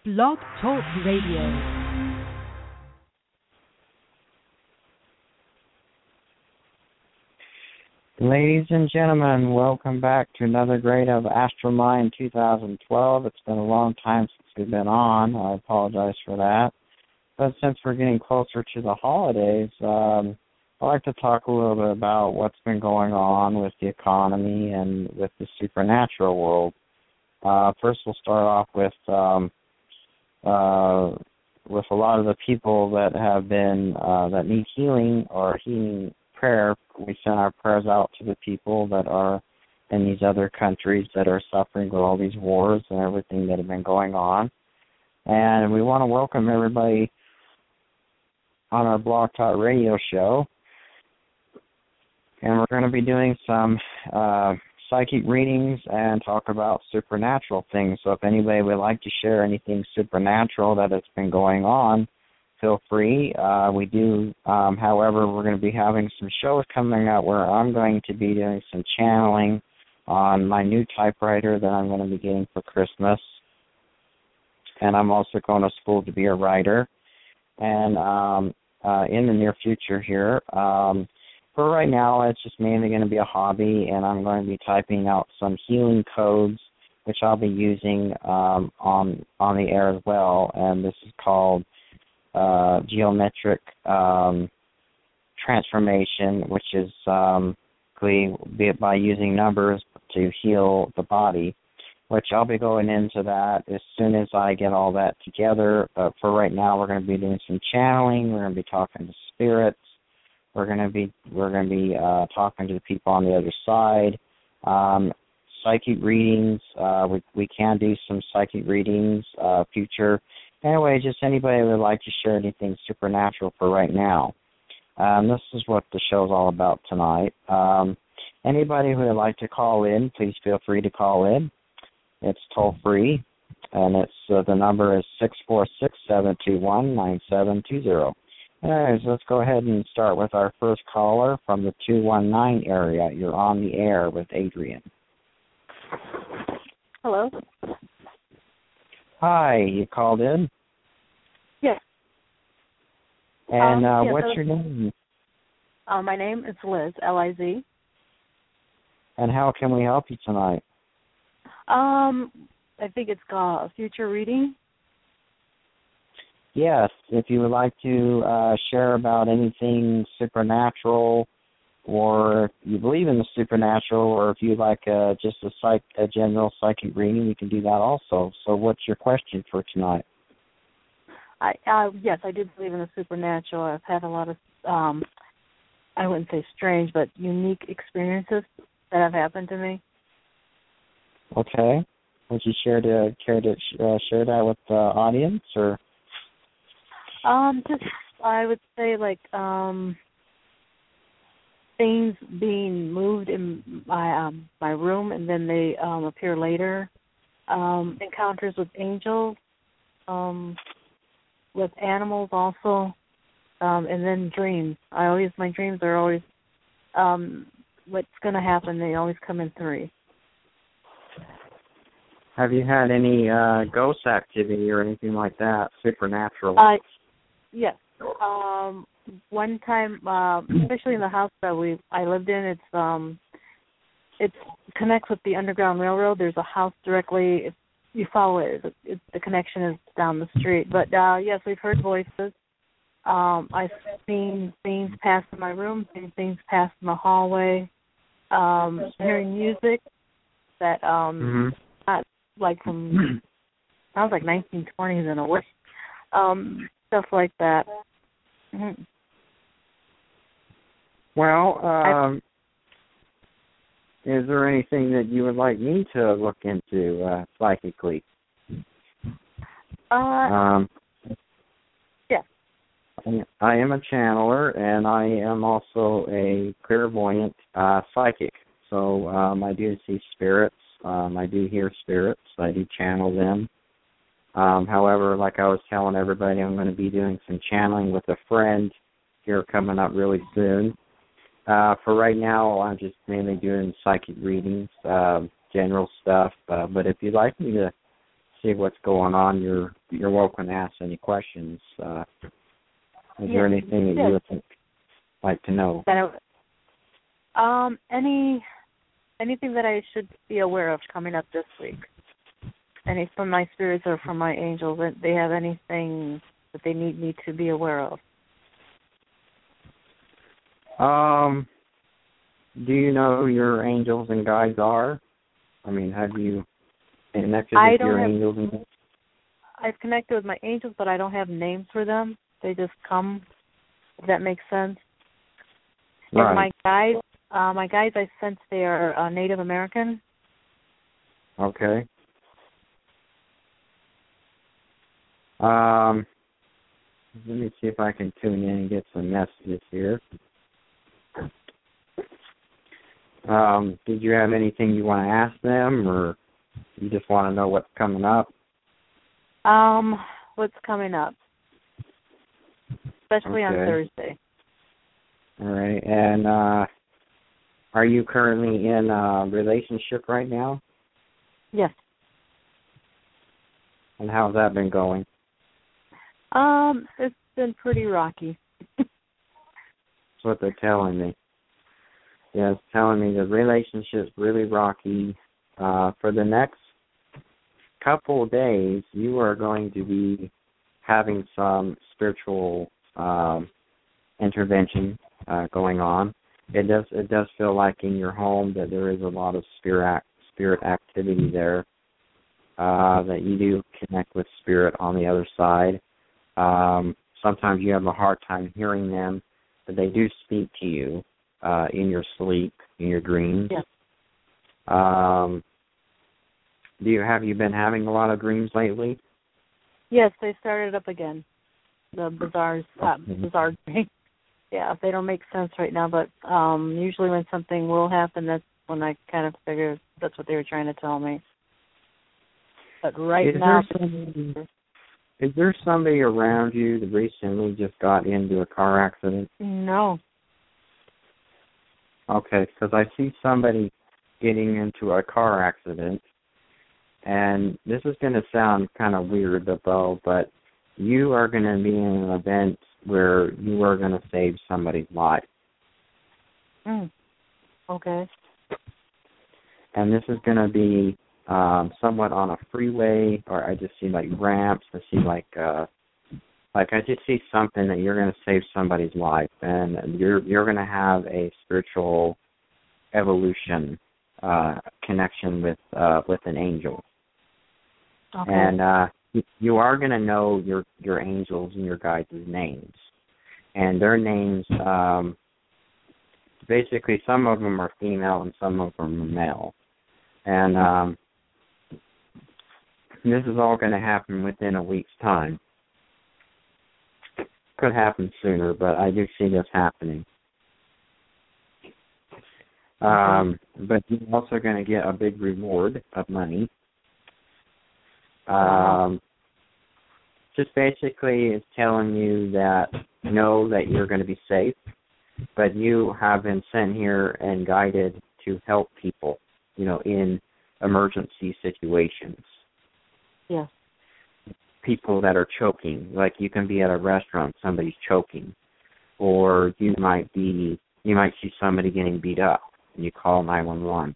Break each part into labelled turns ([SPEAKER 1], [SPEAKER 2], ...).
[SPEAKER 1] Blog Talk Radio.
[SPEAKER 2] Ladies and gentlemen, welcome back to another grade of Astromind 2012. It's been a long time since we've been on. I apologize for that. But since we're getting closer to the holidays, I'd like to talk a little bit about what's been going on with the economy and with the supernatural world. First, we'll start off with a lot of the people that have been that need healing or healing prayer. We send our prayers out to the people that are in these other countries that are suffering with all these wars and everything that have been going on. And we want to welcome everybody on our Blog Talk Radio show. And we're going to be doing some psychic readings and talk about supernatural things. So if anybody would like to share anything supernatural that has been going on, feel free. We do, however, we're going to be having some shows coming out where I'm going to be doing some channeling on my new typewriter that I'm going to be getting for Christmas. And I'm also going to school to be a writer. And in the near future here, for right now, it's just mainly going to be a hobby, and I'm going to be typing out some healing codes, which I'll be using on the air as well. And this is called geometric transformation, which is by using numbers to heal the body, which I'll be going into that as soon as I get all that together. But for right now, we're going to be doing some channeling. We're going to be talking to spirits. We're going to be talking to the people on the other side. Psychic readings. We can do some psychic readings future. Anyway, just anybody who would like to share anything supernatural for right now. This is what the show's all about tonight. Anybody who would like to call in, please feel free to call in. It's toll-free, and it's the number is 646-721-9720. Anyways, let's go ahead and start with our first caller from the 219 area. You're on the air with Adrian.
[SPEAKER 3] Hello.
[SPEAKER 2] Hi, you called in?
[SPEAKER 3] Yes.
[SPEAKER 2] And what's your name?
[SPEAKER 3] My name is Liz, L-I-Z.
[SPEAKER 2] And how can we help you tonight?
[SPEAKER 3] I think it's called a future reading.
[SPEAKER 2] Yes, if you would like to share about anything supernatural, or if you believe in the supernatural, or if you'd like just a general psychic reading, we can do that also. So what's your question for tonight?
[SPEAKER 3] Yes, I do believe in the supernatural. I've had a lot of, I wouldn't say strange, but unique experiences that have happened to me.
[SPEAKER 2] Okay. Would you care to share that with the audience, or?
[SPEAKER 3] Just I would say things being moved in my room, and then they appear later. Encounters with angels, with animals also, and then dreams. My dreams are always what's going to happen. They always come in three.
[SPEAKER 2] Have you had any ghost activity or anything like that, supernatural?
[SPEAKER 3] Yes. One time, especially in the house that I lived in, it connects with the Underground Railroad. There's a house directly. If you follow it, the connection is down the street. But yes, we've heard voices. I've seen things pass in my room, seen things pass in the hallway. Hearing music that not like from sounds like 1920s in a way. Stuff like that. Mm-hmm.
[SPEAKER 2] Well, is there anything that you would like me to look into psychically?
[SPEAKER 3] Yes.
[SPEAKER 2] I am a channeler, and I am also a clairvoyant psychic. So I do see spirits. I do hear spirits. I do channel them. However, like I was telling everybody, I'm going to be doing some channeling with a friend here coming up really soon. For right now, I'm just mainly doing psychic readings, general stuff. But if you'd like me to see what's going on, you're welcome to ask any questions. Is there anything that you would like to know?
[SPEAKER 3] Anything that I should be aware of coming up this week? Any from my spirits or from my angels, that they have anything that they need me to be aware of?
[SPEAKER 2] Do you know who your angels and guides are? I mean, have you connected with your angels and guides?
[SPEAKER 3] I've connected with my angels, but I don't have names for them. They just come, if that makes sense.
[SPEAKER 2] Right.
[SPEAKER 3] And my guides, I sense they are Native American.
[SPEAKER 2] Okay. Let me see if I can tune in and get some messages here. Did you have anything you want to ask them, or you just want to know what's coming up?
[SPEAKER 3] What's coming up? Especially on Thursday.
[SPEAKER 2] All right. And are you currently in a relationship right now?
[SPEAKER 3] Yes.
[SPEAKER 2] And how's that been going?
[SPEAKER 3] It's been pretty rocky.
[SPEAKER 2] That's what they're telling me. Yeah, it's telling me the relationship's really rocky. For the next couple of days, you are going to be having some spiritual intervention going on. It does feel like in your home that there is a lot of spirit activity there. That you do connect with spirit on the other side. Sometimes you have a hard time hearing them, but they do speak to you in your sleep, in your dreams.
[SPEAKER 3] Yes.
[SPEAKER 2] Have you been having a lot of dreams lately?
[SPEAKER 3] Yes, they started up again. The bizarre dreams. Yeah, they don't make sense right now, but usually when something will happen, that's when I kind of figure that's what they were trying to tell me. But
[SPEAKER 2] is there somebody around you that recently just got into a car accident?
[SPEAKER 3] No.
[SPEAKER 2] Okay, because I see somebody getting into a car accident, and this is going to sound kind of weird, though, but you are going to be in an event where you are going to save somebody's life.
[SPEAKER 3] Okay.
[SPEAKER 2] And this is going to be somewhat on a freeway, or I just see like ramps. I see like I just see something that you're going to save somebody's life, and you're going to have a spiritual evolution connection with an angel.
[SPEAKER 3] Okay.
[SPEAKER 2] And you are going to know your angels and your guides' names, and their names. Basically, some of them are female and some of them are male, and this is all going to happen within a week's time. Could happen sooner, but I do see this happening. But you're also going to get a big reward of money. Just basically it's telling you that know that you're going to be safe, but you have been sent here and guided to help people, in emergency situations.
[SPEAKER 3] Yes.
[SPEAKER 2] People that are choking, like you can be at a restaurant, somebody's choking, or you might see somebody getting beat up, and you call 911,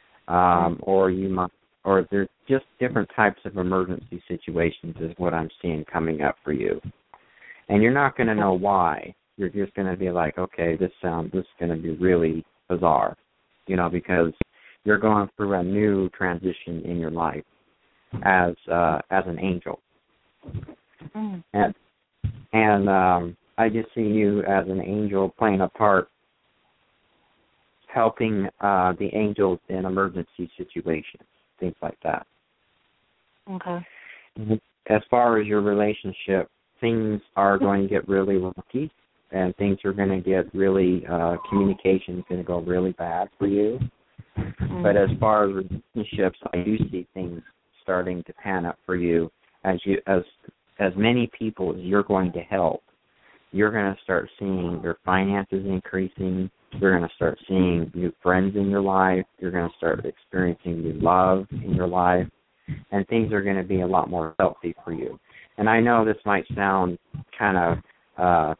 [SPEAKER 2] or there's just different types of emergency situations is what I'm seeing coming up for you, and you're not going to know why. You're just going to be like, okay, this is going to be really bizarre, because you're going through a new transition in your life as an angel. And I just see you as an angel playing a part, helping the angels in emergency situations, things like that.
[SPEAKER 3] Okay.
[SPEAKER 2] As far as your relationship, things are going to get really rocky, and things are going to get really, communication is going to go really bad for you. But as far as relationships, I do see things starting to pan up for you as many people as you're going to help. You're going to start seeing your finances increasing. You're going to start seeing new friends in your life. You're going to start experiencing new love in your life. and things are going to be a lot more healthy for you. And I know this might sound kind of,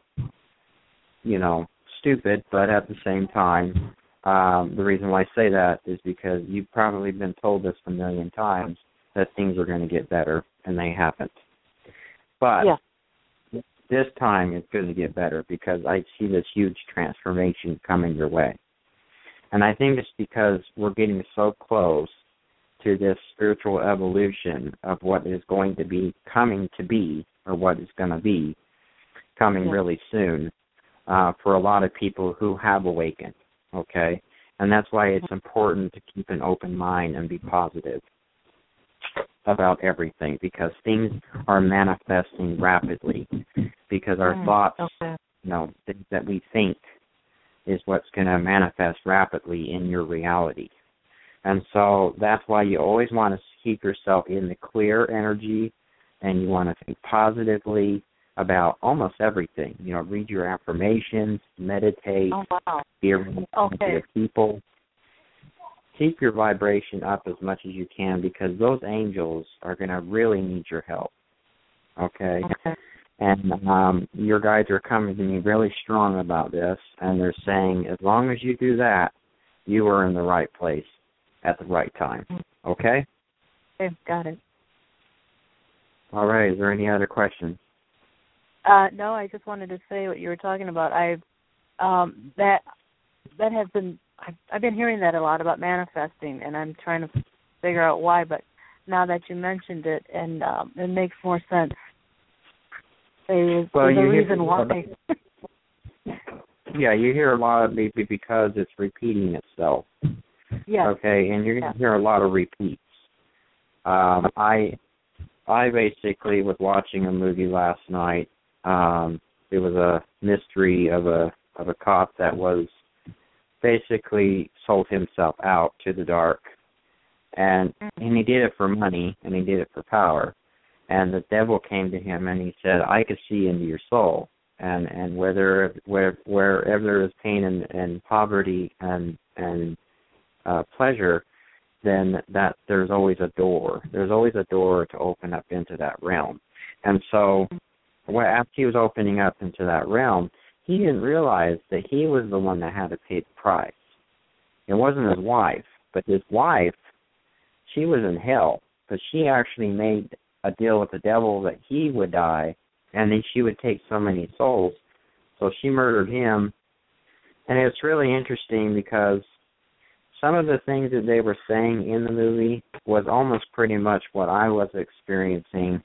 [SPEAKER 2] stupid, but at the same time, the reason why I say that is because you've probably been told this a million times that things are going to get better, and they haven't. But this time it's going to get better because I see this huge transformation coming your way. And I think it's because we're getting so close to this spiritual evolution of what is going to be coming to be, or what is going to be coming really soon for a lot of people who have awakened, okay? And that's why it's important to keep an open mind and be positive about everything, because things are manifesting rapidly, because our thoughts, things that we think is what's going to manifest rapidly in your reality. And so that's why you always want to keep yourself in the clear energy, and you want to think positively about almost everything. Read your affirmations, meditate, be around people. Keep your vibration up as much as you can, because those angels are going to really need your help. Okay? And your guides are coming to me really strong about this, and they're saying as long as you do that, you are in the right place at the right time. Okay?
[SPEAKER 3] Okay, got it.
[SPEAKER 2] All right. Is there any other questions?
[SPEAKER 3] No, I just wanted to say what you were talking about. That has been, I've been hearing that a lot about manifesting, and I'm trying to figure out why. But now that you mentioned it, and it makes more sense. There's a reason why.
[SPEAKER 2] Yeah, you hear a lot of it because it's repeating itself.
[SPEAKER 3] Yeah.
[SPEAKER 2] Okay, and you're going to hear a lot of repeats. I basically was watching a movie last night. It was a mystery of a cop that was basically sold himself out to the dark, and he did it for money, and he did it for power. And the devil came to him and he said, "I could see into your soul, and wherever there is pain and poverty and pleasure, then that there's always a door. There's always a door to open up into that realm." And so, after he was opening up into that realm, he didn't realize that he was the one that had to pay the price. It wasn't his wife, but his wife, she was in hell, but she actually made a deal with the devil that he would die, and then she would take so many souls. So she murdered him. And it's really interesting because some of the things that they were saying in the movie was almost pretty much what I was experiencing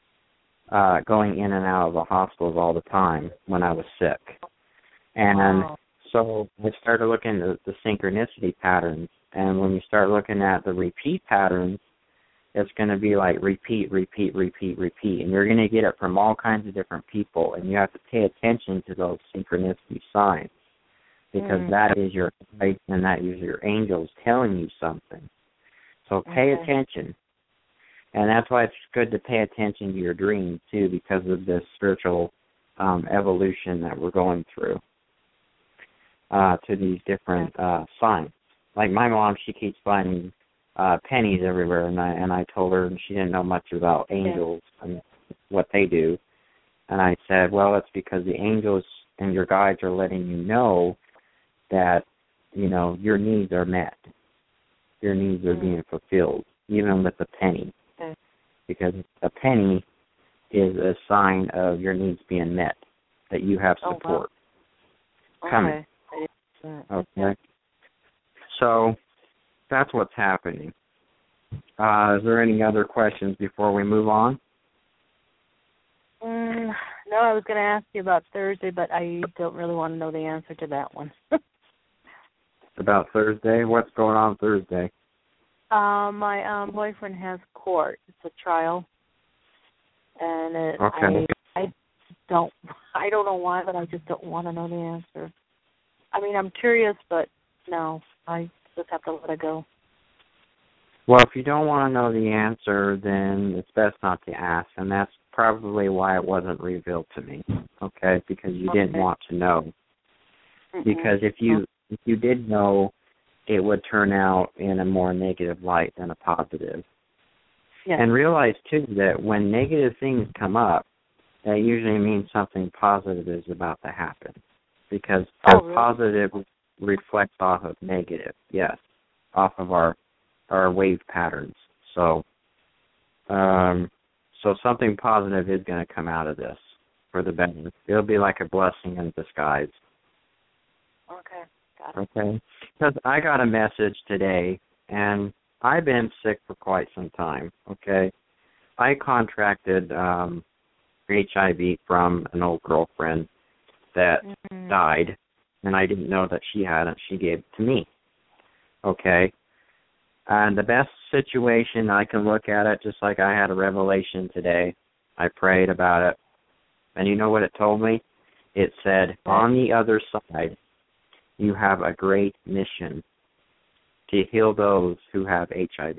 [SPEAKER 2] going in and out of the hospitals all the time when I was sick. And so I started looking at the synchronicity patterns, and when you start looking at the repeat patterns, it's going to be like repeat, repeat, repeat, repeat, and you're going to get it from all kinds of different people, and you have to pay attention to those synchronicity signs, because that is your guide and that is your angels telling you something. So pay attention. And that's why it's good to pay attention to your dreams, too, because of this spiritual evolution that we're going through to these different signs. Like my mom, she keeps finding pennies everywhere, and I told her, and she didn't know much about angels and what they do. And I said, well, it's because the angels and your guides are letting you know that, your needs are met. Your needs are being fulfilled, even with a penny. Because a penny is a sign of your needs being met, that you have support coming. Okay. So that's what's happening. Is there any other questions before we move on?
[SPEAKER 3] No, I was going to ask you about Thursday, but I don't really want to know the answer to that one.
[SPEAKER 2] About Thursday? What's going on Thursday?
[SPEAKER 3] My boyfriend has court. It's a trial, and I don't know why, but I just don't want to know the answer. I mean, I'm curious, but no, I just have to let it go.
[SPEAKER 2] Well, if you don't want to know the answer, then it's best not to ask, and that's probably why it wasn't revealed to me, okay, because you didn't want to know. Because if you did know, it would turn out in a more negative light than a positive.
[SPEAKER 3] Yes.
[SPEAKER 2] And realize, too, that when negative things come up, that usually means something positive is about to happen. Because
[SPEAKER 3] really?
[SPEAKER 2] positive reflects off of negative, yes, off of our wave patterns. So something positive is going to come out of this for the better. It'll be like a blessing in disguise.
[SPEAKER 3] Okay, got it.
[SPEAKER 2] Okay? Because I got a message today, and I've been sick for quite some time, okay? I contracted HIV from an old girlfriend that died, and I didn't know that she had it. She gave it to me, okay? And the best situation I can look at it, just like I had a revelation today, I prayed about it, and you know what it told me? It said, on the other side, you have a great mission to heal those who have HIV.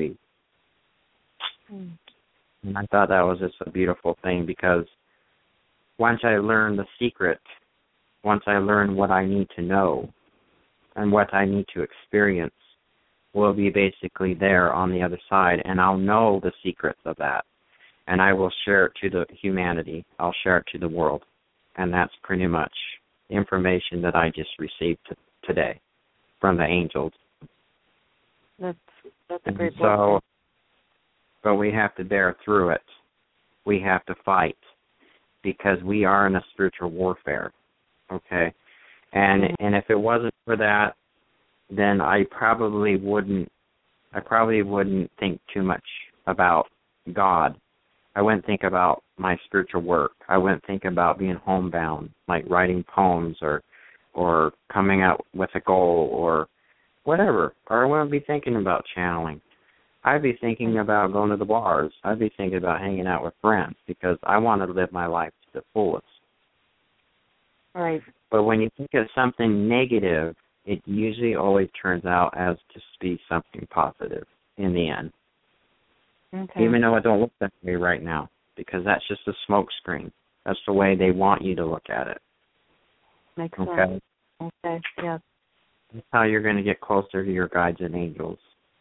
[SPEAKER 2] And I thought that was just a beautiful thing, because once I learned the secret, once I learn what I need to know and what I need to experience, will be basically there on the other side, and I'll know the secrets of that, and I will share it to the humanity. I'll share it to the world, and that's pretty much information that I just received today from the angels.
[SPEAKER 3] That's a great blessing.
[SPEAKER 2] So, but we have to bear through it. We have to fight, because we are in a spiritual warfare, okay? And if it wasn't for that, then I probably wouldn't think too much about God. I wouldn't think about my spiritual work. I wouldn't think about being homebound, like writing poems or coming out with a goal or whatever. Or I wouldn't be thinking about channeling. I'd be thinking about going to the bars. I'd be thinking about hanging out with friends, because I want to live my life to the fullest.
[SPEAKER 3] Right.
[SPEAKER 2] But when you think of something negative, it usually always turns out as to be something positive in the end.
[SPEAKER 3] Okay.
[SPEAKER 2] Even though it don't look that way right now, because that's just a smoke screen. That's the way they want you to look at it.
[SPEAKER 3] Makes
[SPEAKER 2] okay?
[SPEAKER 3] sense. Okay, yes.
[SPEAKER 2] That's how you're going to get closer to your guides and angels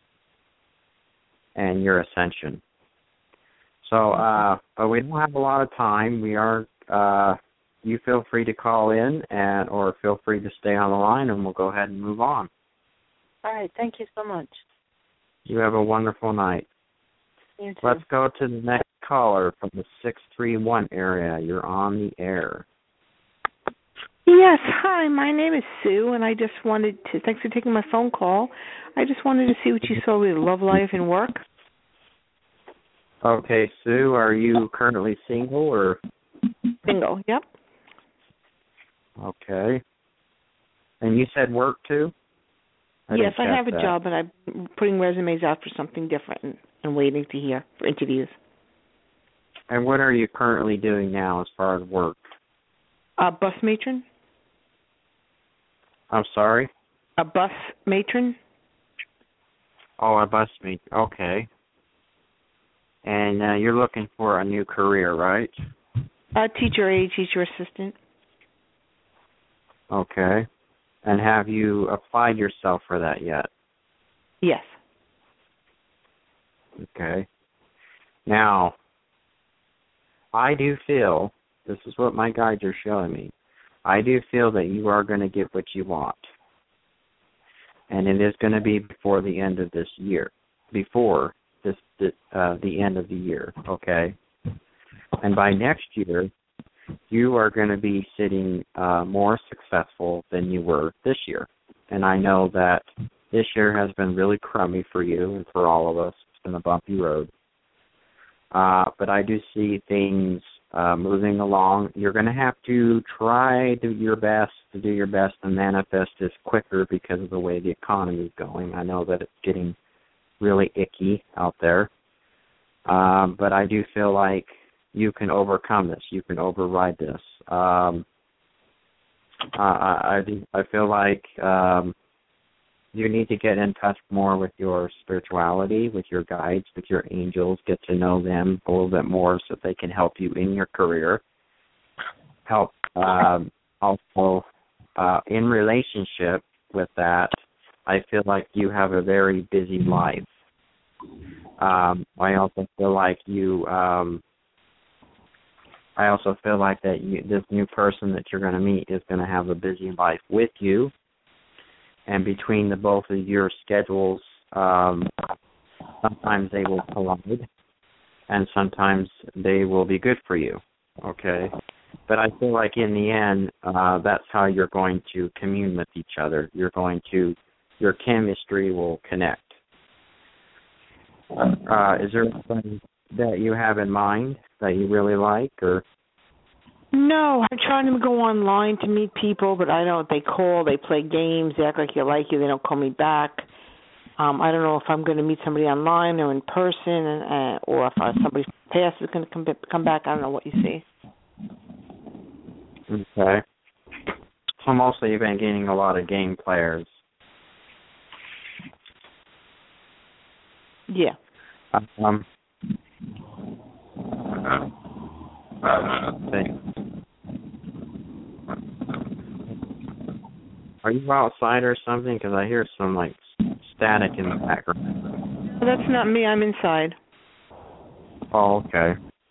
[SPEAKER 2] and your ascension. So, but we don't have a lot of time. We are... you feel free to call in or feel free to stay on the line, and we'll go ahead and move on.
[SPEAKER 3] All right. Thank you so much.
[SPEAKER 2] You have a wonderful night.
[SPEAKER 3] You too.
[SPEAKER 2] Let's go to the next caller from the 631 area. You're on the air.
[SPEAKER 4] Yes, hi, my name is Sue, and I just wanted to, thanks for taking my phone call. I just wanted to see what you saw with love life and work.
[SPEAKER 2] Okay, Sue, are you currently single or?
[SPEAKER 4] Single, yep.
[SPEAKER 2] Okay. And you said work too?
[SPEAKER 4] Yes, I have a job, but I'm putting resumes out for something different and waiting to hear for interviews.
[SPEAKER 2] And what are you currently doing now as far as work?
[SPEAKER 4] Bus matron.
[SPEAKER 2] I'm sorry?
[SPEAKER 4] A bus matron.
[SPEAKER 2] Oh, a bus matron. Okay. And you're looking for a new career, right?
[SPEAKER 4] Teacher aide, teacher assistant.
[SPEAKER 2] Okay. And have you applied yourself for that yet?
[SPEAKER 4] Yes.
[SPEAKER 2] Okay. Now, I do feel, this is what my guides are showing me, I do feel that you are going to get what you want. And it is going to be before the end of this year, before the end of the year, okay? And by next year, you are going to be sitting more successful than you were this year. And I know that this year has been really crummy for you and for all of us. It's been a bumpy road. But I do see things moving along. You're going to have to try to do your best to manifest this quicker because of the way the economy is going. I know that it's getting really icky out there. But I do feel like you can overcome this. You can override this. I feel like you need to get in touch more with your spirituality, with your guides, with your angels, get to know them a little bit more so they can help you in your career. Help also in relationship with that. I feel like you have a very busy life. I also feel like this new person that you're going to meet is going to have a busy life with you, and between the both of your schedules, sometimes they will collide, and sometimes they will be good for you. Okay, but I feel like in the end, that's how you're going to commune with each other. Your chemistry will connect. Is there something that you have in mind that you really like, or?
[SPEAKER 4] No, I'm trying to go online to meet people, but I don't. They call, they play games, they act like you like you, they don't call me back. I don't know if I'm going to meet somebody online or in person, or if somebody past is going to come back. I don't know what you see.
[SPEAKER 2] Okay. So mostly you've been getting a lot of game players.
[SPEAKER 4] Yeah.
[SPEAKER 2] Are you outside or something? Because I hear some static in the background.
[SPEAKER 4] That's not me. I'm inside.
[SPEAKER 2] Oh, okay.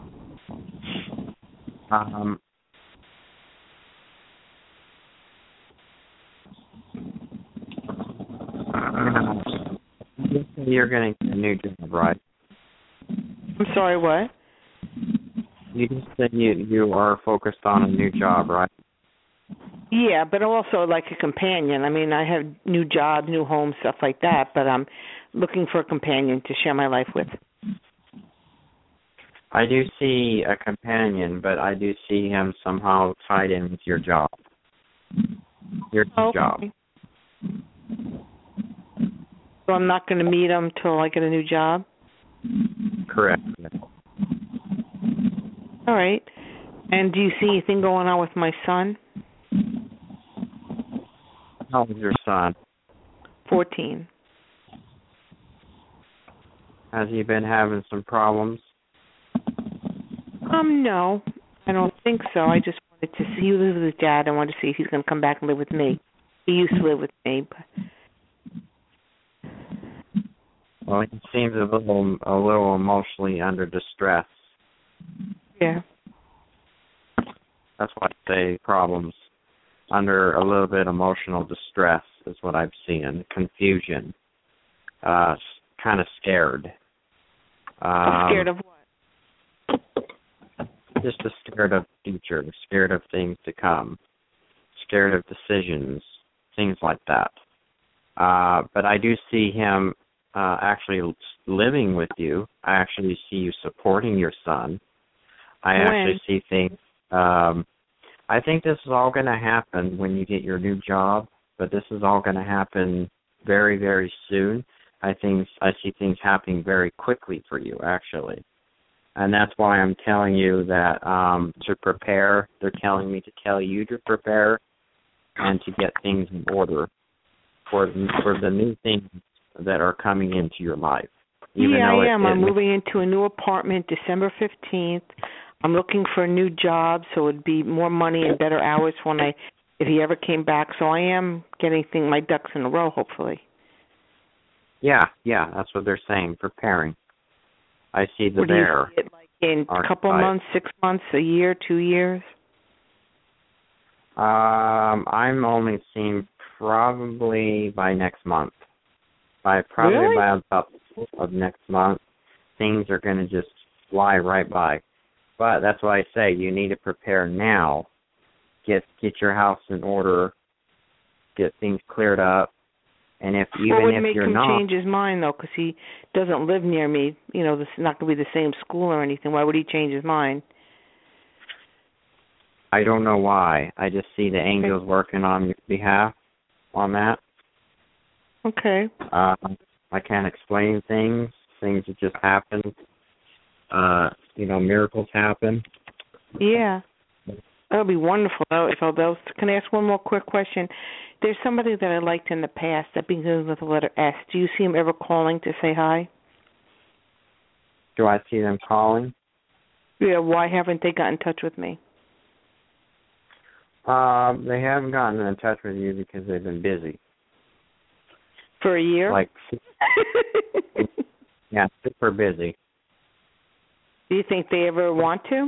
[SPEAKER 2] You're going to get a new job, right?
[SPEAKER 4] I'm sorry, what?
[SPEAKER 2] You just said you are focused on a new job, right?
[SPEAKER 4] Yeah, but also like a companion. I mean, I have new jobs, new homes, stuff like that, but I'm looking for a companion to share my life with.
[SPEAKER 2] I do see a companion, but I do see him somehow tied in with your job. Your job.
[SPEAKER 4] So I'm not going to meet him till I get a new job?
[SPEAKER 2] Correct.
[SPEAKER 4] All right. And do you see anything going on with my son?
[SPEAKER 2] How old is your son?
[SPEAKER 4] 14.
[SPEAKER 2] Has he been having some problems?
[SPEAKER 4] No, I don't think so. I just wanted to see. He lives with his dad. I wanted to see if he's going to come back and live with me. He used to live with me, but...
[SPEAKER 2] Well, he seems a little emotionally under distress.
[SPEAKER 4] Yeah.
[SPEAKER 2] That's why I say problems. Under a little bit emotional distress is what I've seen. Confusion. Kind of scared.
[SPEAKER 4] Scared of what?
[SPEAKER 2] Just scared of the future, scared of things to come, scared of decisions, things like that. But I do see him actually living with you. I actually see you supporting your son. Actually see things. I think this is all going to happen when you get your new job, but this is all going to happen very, very soon. I see things happening very quickly for you, actually. And that's why I'm telling you that to prepare. They're telling me to tell you to prepare and to get things in order for the new things that are coming into your life.
[SPEAKER 4] I am. I'm moving into a new apartment December 15th. I'm looking for a new job, so it would be more money and better hours if he ever came back. So I am getting my ducks in a row, hopefully.
[SPEAKER 2] Yeah, that's what they're saying, preparing. I see the bear.
[SPEAKER 4] Do you see it like in a couple months, 6 months, a year, 2 years?
[SPEAKER 2] I'm only seeing probably by next month. By about of next month, things are going to just fly right by. But that's why I say you need to prepare now. Get your house in order. Get things cleared up. And if you're not,
[SPEAKER 4] what would make him change his mind though? Because he doesn't live near me. You know, this is not going to be the same school or anything. Why would he change his mind?
[SPEAKER 2] I don't know why. I just see the angels working on your behalf on that.
[SPEAKER 4] Okay.
[SPEAKER 2] I can't explain things. Things that just happen. Miracles happen.
[SPEAKER 4] Yeah. That would be wonderful. Can I ask one more quick question? There's somebody that I liked in the past that begins with the letter S. Do you see him ever calling to say hi?
[SPEAKER 2] Do I see them calling?
[SPEAKER 4] Yeah, why haven't they gotten in touch with me?
[SPEAKER 2] They haven't gotten in touch with you because they've been busy.
[SPEAKER 4] For a year?
[SPEAKER 2] Yeah, super busy.
[SPEAKER 4] Do you think they ever want to?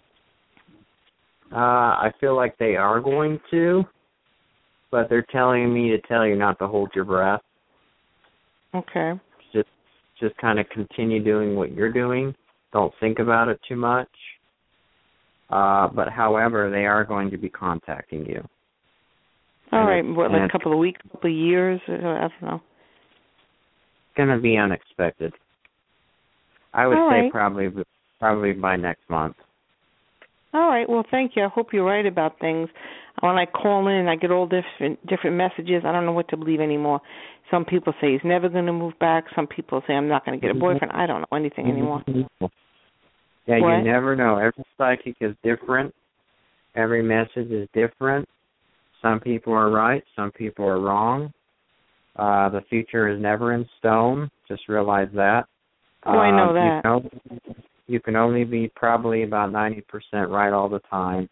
[SPEAKER 2] I feel like they are going to, but they're telling me to tell you not to hold your breath.
[SPEAKER 4] Okay.
[SPEAKER 2] Just kind of continue doing what you're doing. Don't think about it too much. But however, they are going to be contacting you.
[SPEAKER 4] All right. What, like a couple of weeks, couple of years? I don't know.
[SPEAKER 2] It's going to be unexpected. I would say probably by next month.
[SPEAKER 4] All right. Well, thank you. I hope you're right about things. When I call in, I get all different messages. I don't know what to believe anymore. Some people say he's never going to move back. Some people say I'm not going to get a boyfriend. I don't know anything anymore.
[SPEAKER 2] Yeah,
[SPEAKER 4] what?
[SPEAKER 2] You never know. Every psychic is different. Every message is different. Some people are right. Some people are wrong. The future is never in stone. Just realize that.
[SPEAKER 4] Oh, I know that.
[SPEAKER 2] You can only be probably about 90% right all the time.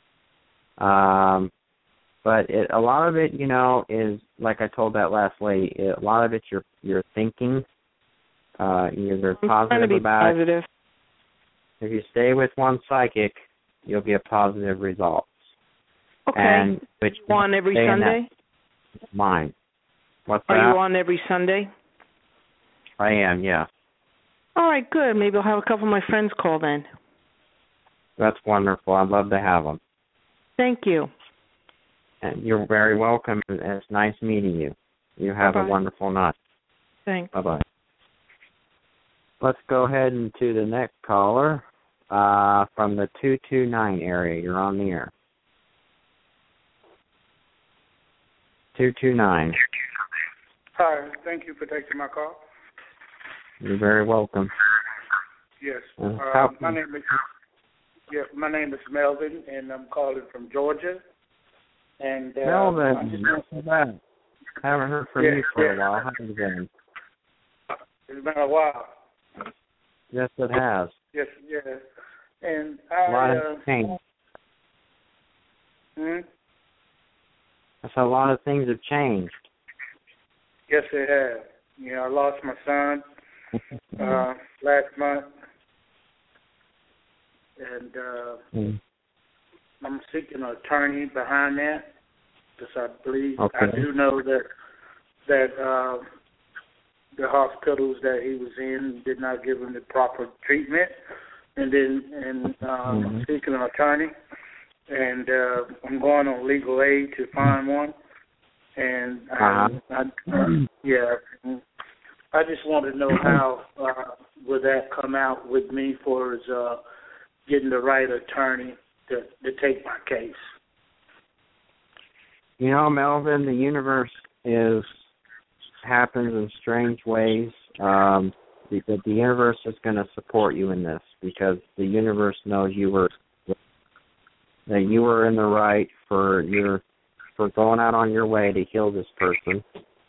[SPEAKER 2] But a lot of it, is, like I told that last lady, a lot of it's your thinking. You're positive about it. If you stay with one psychic, you'll get positive results.
[SPEAKER 4] Okay.
[SPEAKER 2] And which
[SPEAKER 4] you on every Sunday?
[SPEAKER 2] Mine. What's
[SPEAKER 4] that?
[SPEAKER 2] Are
[SPEAKER 4] you on every Sunday?
[SPEAKER 2] I am, yeah.
[SPEAKER 4] All right, good. Maybe I'll have a couple of my friends call then.
[SPEAKER 2] That's wonderful. I'd love to have them.
[SPEAKER 4] Thank you.
[SPEAKER 2] And you're very welcome. It's nice meeting you. You have a wonderful night.
[SPEAKER 4] Thanks.
[SPEAKER 2] Bye-bye. Let's go ahead and to the next caller from the 229 area. You're on the air. 229.
[SPEAKER 5] Hi. Thank you for taking my call.
[SPEAKER 2] You're very welcome.
[SPEAKER 5] Yes. My name is Melvin, and I'm calling from Georgia. And
[SPEAKER 2] Melvin, not so bad. Haven't heard from you for a while. How have you been?
[SPEAKER 5] It's been a while.
[SPEAKER 2] Yes, it has.
[SPEAKER 5] Yes, yes. And
[SPEAKER 2] a lot of things. So a lot of things have changed.
[SPEAKER 5] Yes, it has. I lost my son last month, and I'm seeking an attorney behind that, because I believe I do know that the hospitals that he was in did not give him the proper treatment, and I'm seeking an attorney, and I'm going on legal aid to find one, and I just want to know how would that come out with me for getting the right attorney to take my case.
[SPEAKER 2] Melvin, the universe happens in strange ways. The universe is going to support you in this, because the universe knows you were in the right for going out on your way to heal this person,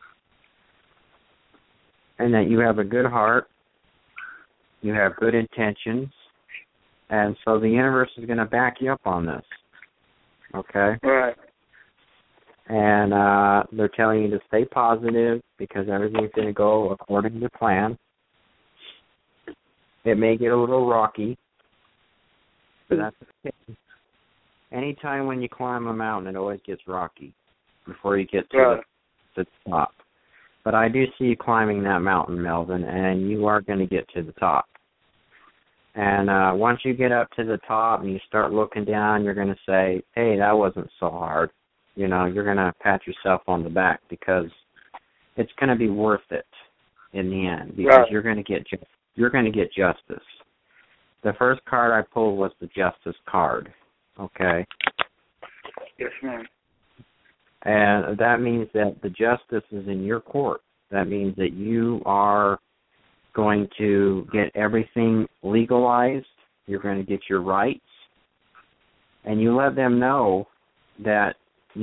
[SPEAKER 2] and that you have a good heart, you have good intentions, and so the universe is going to back you up on this. Okay?
[SPEAKER 5] Right.
[SPEAKER 2] And they're telling you to stay positive, because everything's going to go according to plan. It may get a little rocky, but that's okay. Anytime when you climb a mountain, it always gets rocky before you get to the top. But I do see you climbing that mountain, Melvin, and you are going to get to the top. And once you get up to the top and you start looking down, you're going to say, hey, that wasn't so hard. You're going to pat yourself on the back, because it's going to be worth it in the end, because you're going to get justice. The first card I pulled was the Justice card. Okay?
[SPEAKER 5] Yes, ma'am.
[SPEAKER 2] And that means that the justice is in your court. That means that you are going to get everything legalized. You're going to get your rights. And you let them know that,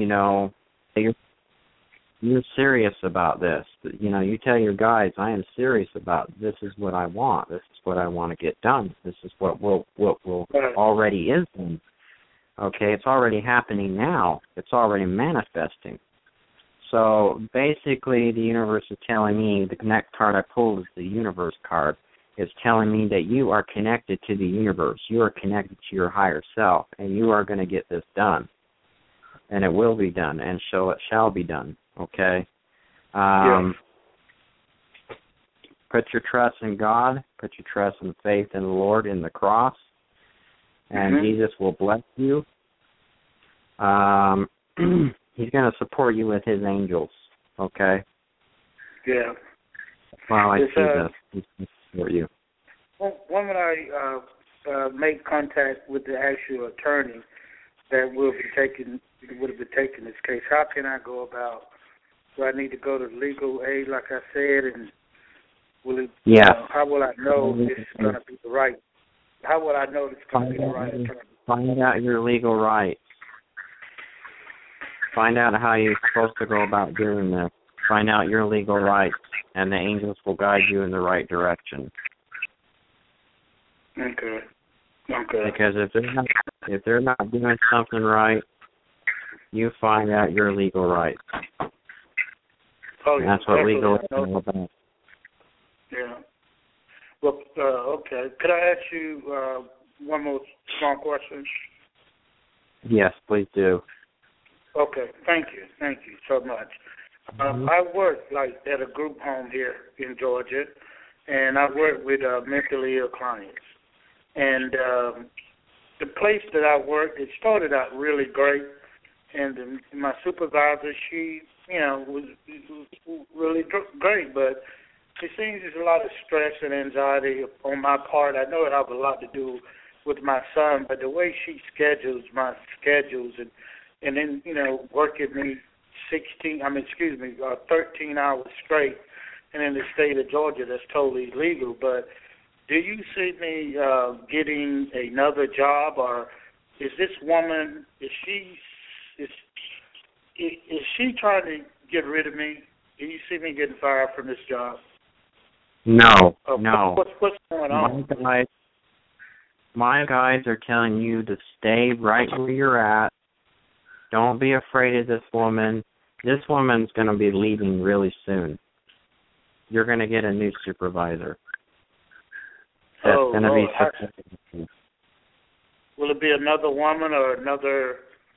[SPEAKER 2] you're serious about this. You tell your guys, I am serious about this is what I want. This is what I want to get done. This is what already is done. Okay, it's already happening now. It's already manifesting. So basically the universe is telling me, the next card I pulled is the universe card. It's telling me that you are connected to the universe. You are connected to your higher self, and you are going to get this done. And it will be done, and so it shall be done, okay?
[SPEAKER 5] Yes.
[SPEAKER 2] Put your trust in God. Put your trust and faith in the Lord, in the cross, and Jesus will bless you. He's going to support you with his angels, okay?
[SPEAKER 5] Yeah.
[SPEAKER 2] Wow, I see this. He's going to support you.
[SPEAKER 5] When I make contact with the actual attorney that would have been taking this case, how can I go about? Do I need to go to legal aid, like I said, and will it?
[SPEAKER 2] Yeah.
[SPEAKER 5] How will I know this is going to be the right? How will I know this is going to be the right attorney?
[SPEAKER 2] Find out your legal rights. Find out how you're supposed to go about doing this. Find out your legal rights, and the angels will guide you in the right direction.
[SPEAKER 5] Okay. Okay.
[SPEAKER 2] Because if they're not doing something right, you find out your legal rights.
[SPEAKER 5] Oh,
[SPEAKER 2] and that's what legal is all about.
[SPEAKER 5] Yeah. Well, okay. Could I ask you one more small question?
[SPEAKER 2] Yes, please do.
[SPEAKER 5] Okay. Thank you so much. I work at a group home here in Georgia, and I work with mentally ill clients. And the place that I work, it started out really great, and my supervisor, she, was really great, but it seems there's a lot of stress and anxiety on my part. I know it has a lot to do with my son, but the way she schedules my schedules and then, working me 13 hours straight, and in the state of Georgia, that's totally illegal. But do you see me getting another job, or is this woman, is she trying to get rid of me? Do you see me getting fired from this job?
[SPEAKER 2] No,
[SPEAKER 5] no. What's going on?
[SPEAKER 2] My guys are telling you to stay right where you're at. Don't be afraid of this woman. This woman's going to be leaving really soon. You're going to get a new supervisor. That's going to be.
[SPEAKER 5] Will it be another woman or another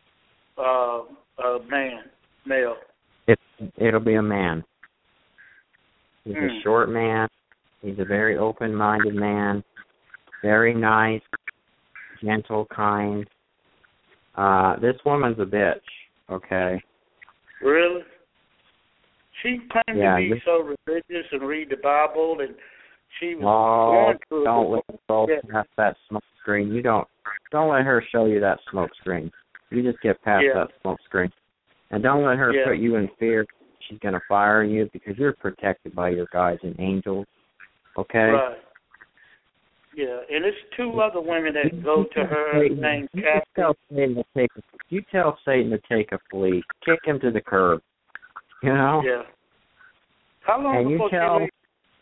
[SPEAKER 5] male?
[SPEAKER 2] It'll be a man. He's a short man. He's a very open-minded man. Very nice, gentle, kind. This woman's a bitch, okay?
[SPEAKER 5] Really? She claimed to be so religious and read the Bible, and she was going through.
[SPEAKER 2] Don't let her go past that smoke screen. You don't let her show you that smoke screen. You just get past that smoke screen, and don't let her put you in fear. She's gonna fire you because you're protected by your guides and angels. Okay.
[SPEAKER 5] Right. Yeah, and it's two other women that go to her named Kathy.
[SPEAKER 2] You tell Satan to take a flea. Kick him to the curb. You know?
[SPEAKER 5] Yeah. How long
[SPEAKER 2] and
[SPEAKER 5] before
[SPEAKER 2] you tell,
[SPEAKER 5] she leaves?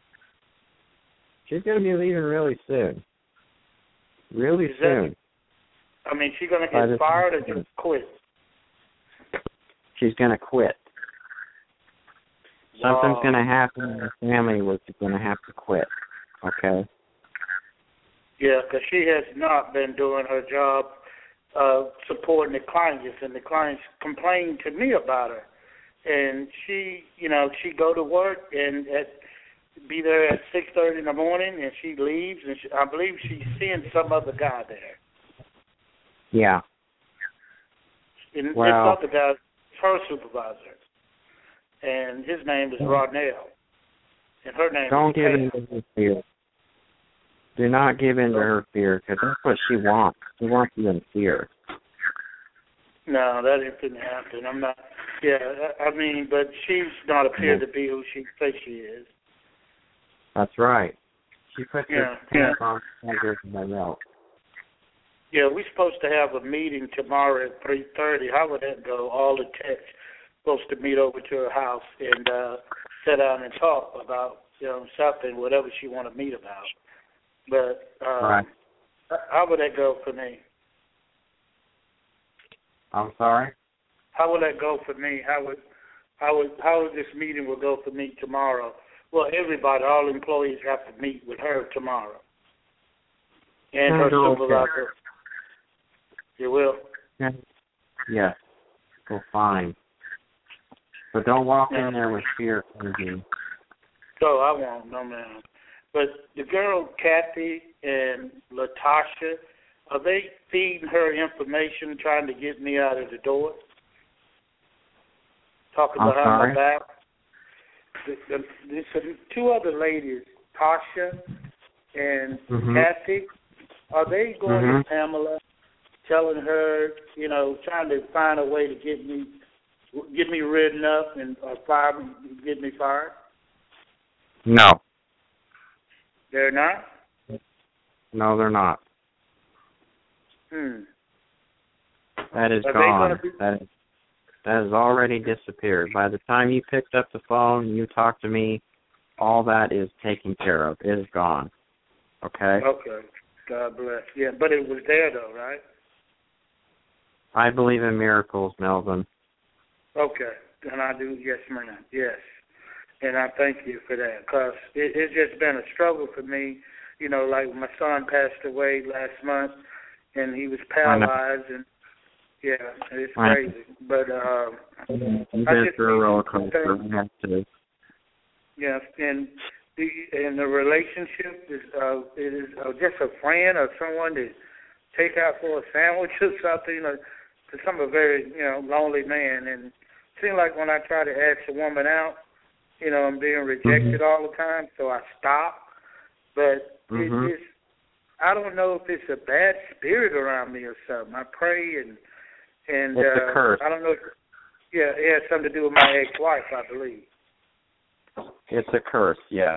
[SPEAKER 2] She's going to be leaving really soon. Really soon.
[SPEAKER 5] She's going to get fired or just quit?
[SPEAKER 2] She's going to quit. Something's going to happen in her family where she's going to have to quit. Okay?
[SPEAKER 5] Yeah, because she has not been doing her job supporting the clients, and the clients complain to me about her. And she go to work and be there at 6:30 in the morning, and she leaves, and I believe she's seeing some other guy there.
[SPEAKER 2] Yeah.
[SPEAKER 5] And this other guy is her supervisor, and his name is Rodnell, and her name
[SPEAKER 2] Don't
[SPEAKER 5] is
[SPEAKER 2] give in to her fear. Do not give in to her fear, because that's what she wants. She wants you in fear.
[SPEAKER 5] No, that didn't happen. I'm not. Yeah, but she's not appeared to be who she thinks she is.
[SPEAKER 2] That's right. She puts her hands on fingers in my mouth.
[SPEAKER 5] Yeah, we're supposed to have a meeting tomorrow at 3:30. How would that go? All the techs supposed to meet over to her house and sit down and talk about something, whatever she want to meet about. But
[SPEAKER 2] right.
[SPEAKER 5] How would that go for me?
[SPEAKER 2] I'm sorry?
[SPEAKER 5] How would that go for me? how this meeting will go for me tomorrow. Well, everybody, all employees have to meet with her tomorrow. And her supervisor. Okay. You will?
[SPEAKER 2] Yes. Well, fine. But don't walk in there with fear, energy.
[SPEAKER 5] So I won't, no, man. But the girl, Kathy and Latasha, are they feeding her information, trying to get me out of the door? Talking behind my back? There's two other ladies, Tasha and Kathy. Are they going to Pamela, telling her, trying to find a way to get me ridden up and get me fired?
[SPEAKER 2] No.
[SPEAKER 5] They're not?
[SPEAKER 2] No, they're not. That is gone. That has already disappeared. By the time you picked up the phone, you talked to me, all that is taken care of. It is gone. Okay?
[SPEAKER 5] Okay. God bless. Yeah, but it was there, though, right?
[SPEAKER 2] I believe in miracles, Melvin.
[SPEAKER 5] Okay. And I do, yes, ma'am. Yes. And I thank you for that, because it's just been a struggle for me. Like my son passed away last month, and he was paralyzed, and it's crazy. But
[SPEAKER 2] I just through a roller coaster.
[SPEAKER 5] Yes, and the relationship is just a friend or someone to take out for a sandwich or something. Because I'm a very lonely man, and it seems like when I try to ask a woman out, I'm being rejected all the time, so I stop. But it's, I don't know if it's a bad spirit around me or something. I pray and
[SPEAKER 2] it's a curse.
[SPEAKER 5] I don't know. It has something to do with my ex-wife, I believe.
[SPEAKER 2] It's a curse, yes.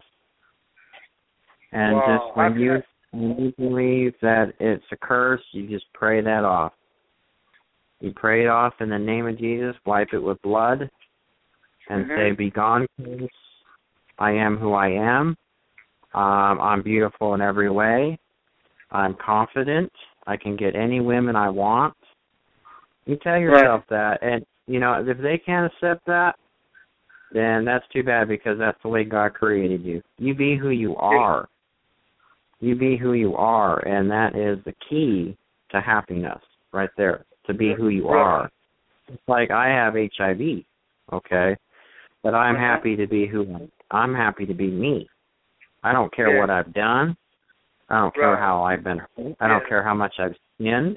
[SPEAKER 2] And just when you believe that it's a curse, you just pray that off. You pray it off in the name of Jesus, wipe it with blood, and say, "Be gone, curse. I am who I am. I'm beautiful in every way. I'm confident. I can get any women I want." You tell yourself that, and, if they can't accept that, then that's too bad, because that's the way God created you. You be who you are. You be who you are, and that is the key to happiness right there, to be who you are. It's like I have HIV, okay, but I'm happy to be I'm happy to be me. I don't care what I've done. I don't care how I've been hurt. I don't care how much I've sinned.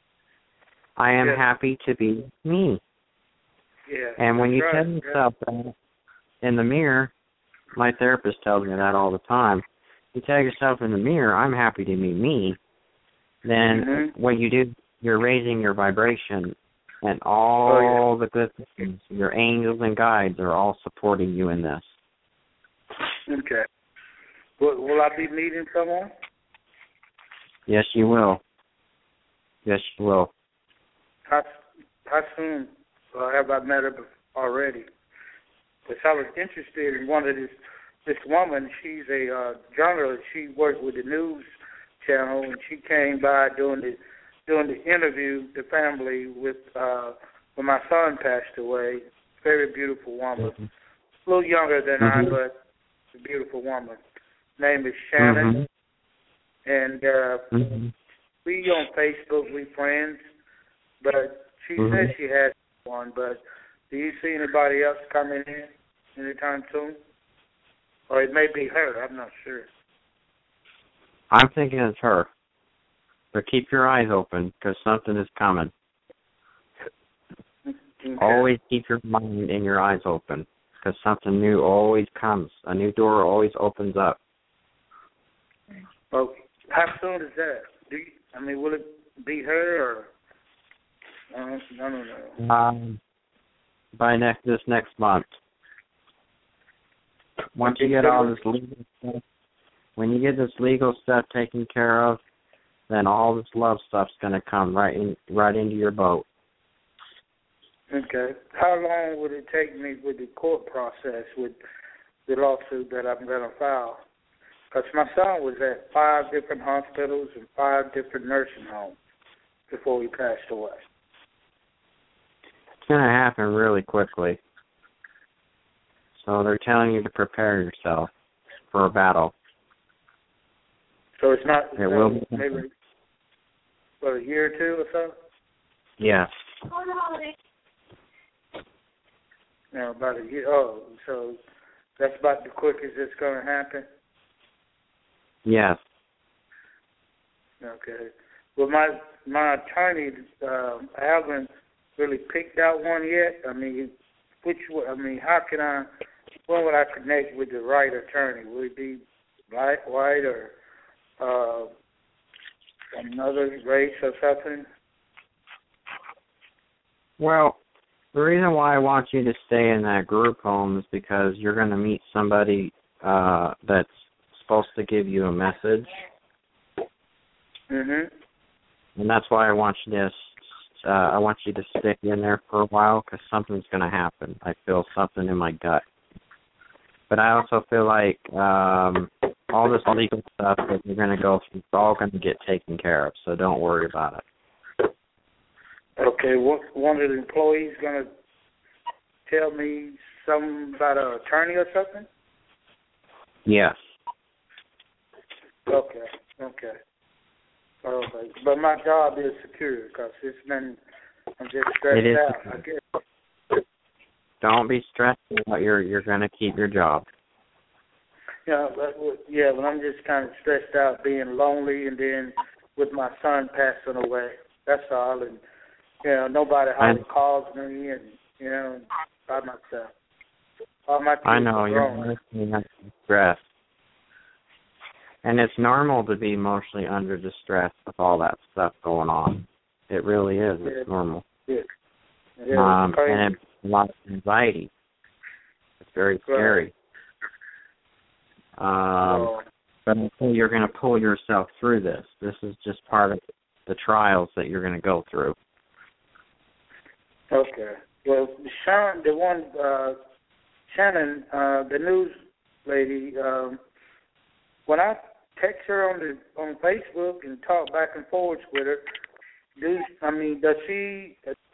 [SPEAKER 2] I am happy to be me.
[SPEAKER 5] Yeah,
[SPEAKER 2] and when you tell yourself that in the mirror, my therapist tells me that all the time, you tell yourself in the mirror, I'm happy to be me, then what you do, you're raising your vibration, and all the good things, your angels and guides are all supporting you in this.
[SPEAKER 5] Okay. Will I be meeting someone?
[SPEAKER 2] Yes, you will. Yes, you will.
[SPEAKER 5] How soon have I met her already? Because I was interested in one of this woman. She's a journalist. She worked with the news channel, and she came by doing the interview, the family, with when my son passed away. Very beautiful woman. A little younger than I, but a beautiful woman. Name is Shannon. And we on Facebook, we friends. But she said she had one. But do you see anybody else coming in anytime soon? Or it may be her. I'm not sure.
[SPEAKER 2] I'm thinking it's her. But keep your eyes open, because something is coming. Okay. Always keep your mind and your eyes open, because something new always comes. A new door always opens up.
[SPEAKER 5] Well, how soon is that? Will it be her or? I don't know.
[SPEAKER 2] By this next month. Once you get all this legal stuff, when you get this legal stuff taken care of, then all this love stuff's going to come right into your boat.
[SPEAKER 5] Okay. How long would it take me with the court process with the lawsuit that I'm going to file? Because my son was at 5 different hospitals and 5 different nursing homes before he passed away.
[SPEAKER 2] It's going to happen really quickly. So they're telling you to prepare yourself for a battle.
[SPEAKER 5] So it's not
[SPEAKER 2] it will be
[SPEAKER 5] maybe for a year or two or so?
[SPEAKER 2] Yes.
[SPEAKER 5] Now, about a year. Oh, so that's about the quickest it's going to happen?
[SPEAKER 2] Yes.
[SPEAKER 5] Okay. Well, my attorney, I haven't really picked out one yet. I mean, when would I connect with the right attorney? Would it be black, white, or another race or something?
[SPEAKER 2] Well, the reason why I want you to stay in that group home is because you're going to meet somebody that's supposed to give you a message.
[SPEAKER 5] Mhm.
[SPEAKER 2] And that's why I want you to stick in there for a while, because something's going to happen. I feel something in my gut. But I also feel like all this legal stuff that you're going to go through is all going to get taken care of, so don't worry about it.
[SPEAKER 5] Okay, one of the employees going to tell me something about an attorney or something?
[SPEAKER 2] Yes.
[SPEAKER 5] Okay. But my job is secure because I'm just stressed out, I guess.
[SPEAKER 2] Don't be stressed out. You're going to keep your job.
[SPEAKER 5] But I'm just kind of stressed out being lonely and then with my son passing away. That's all. And, nobody calls me and, by myself. All my kids
[SPEAKER 2] I know,
[SPEAKER 5] are grown.
[SPEAKER 2] you're stressed. And it's normal to be emotionally under distress with all that stuff going on. It really is. It's normal.
[SPEAKER 5] Yeah.
[SPEAKER 2] And it's a lot of anxiety. It's very scary. But you're going to pull yourself through this. This is just part of the trials that you're going to go through.
[SPEAKER 5] Okay. Well, Shannon, the news lady, when I text her on Facebook and talk back and forth with her, does she